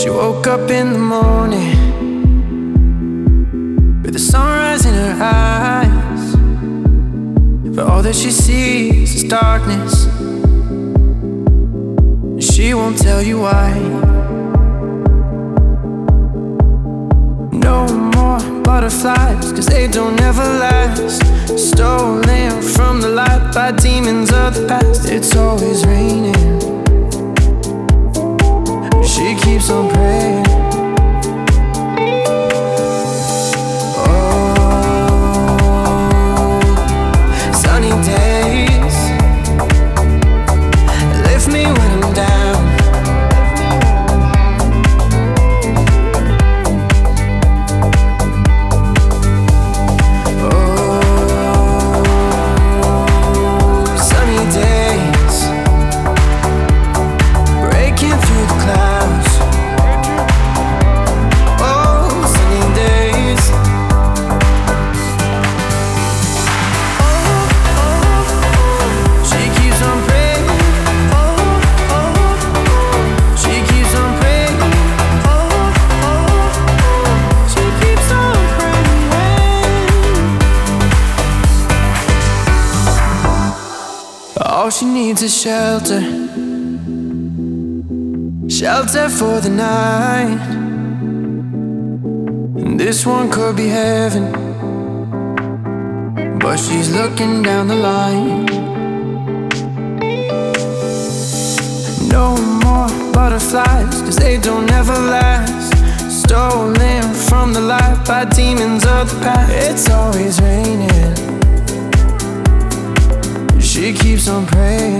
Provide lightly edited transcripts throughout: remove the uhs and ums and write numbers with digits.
She woke up in the morning with the sunrise in her eyes, but all that she sees is darkness. She won't tell you why. No more butterflies, 'cause they don't ever last. Stolen from the light by demons of the past. It's always raining. She keeps on praying. Oh, sunny days lift me when I'm down. Oh, sunny days breaking through the clouds. Oh, sunny days. She keeps on praying. She keeps on praying. She keeps on praying. All she needs is shelter. Shelter for the night. And this one could be heaven, but she's looking down the line. No more butterflies, 'cause they don't ever last. Stolen from the light by demons of the past. It's always raining. She keeps on praying.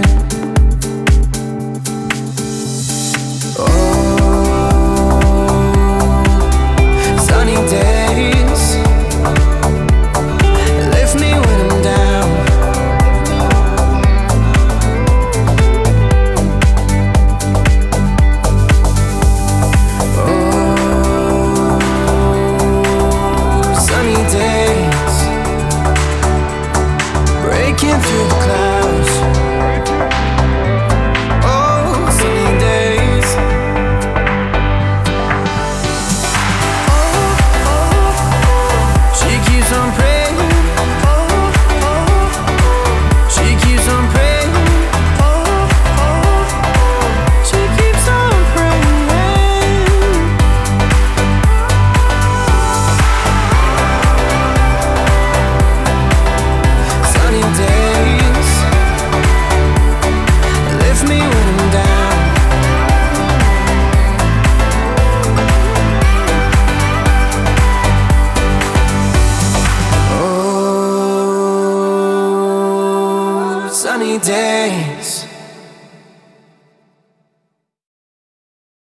Sunny days lift me when I'm down. Oh, sunny days breaking through the clouds. Oh, sunny days. She keeps on praying. She keeps on praying. She keeps on praying. Sunny days lift me when I'm down. Oh, sunny days.